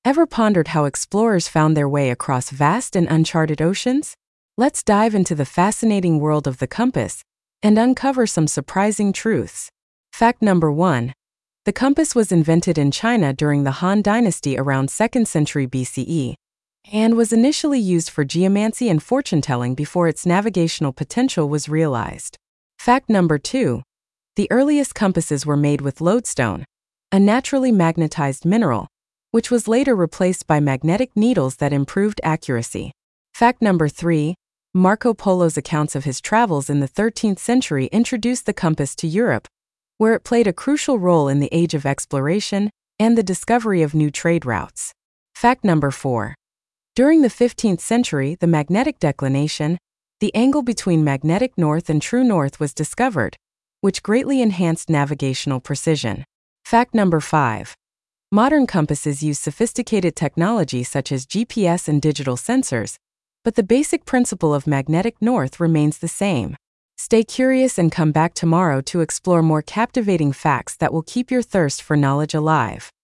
Ever pondered how explorers found their way across vast and uncharted oceans? Let's dive into the fascinating world of the compass and uncover some surprising truths. Fact number 1. The compass was invented in China during the Han Dynasty around 2nd century BCE and was initially used for geomancy and fortune-telling before its navigational potential was realized. Fact number 2. The earliest compasses were made with lodestone, a naturally magnetized mineral, which was later replaced by magnetic needles that improved accuracy. Fact number 3. Marco Polo's accounts of his travels in the 13th century introduced the compass to Europe, where it played a crucial role in the age of exploration and the discovery of new trade routes. Fact number 4. During the 15th century, the magnetic declination, the angle between magnetic north and true north, was discovered, which greatly enhanced navigational precision. Fact number 5. Modern compasses use sophisticated technology such as GPS and digital sensors, but the basic principle of magnetic north remains the same. Stay curious and come back tomorrow to explore more captivating facts that will keep your thirst for knowledge alive.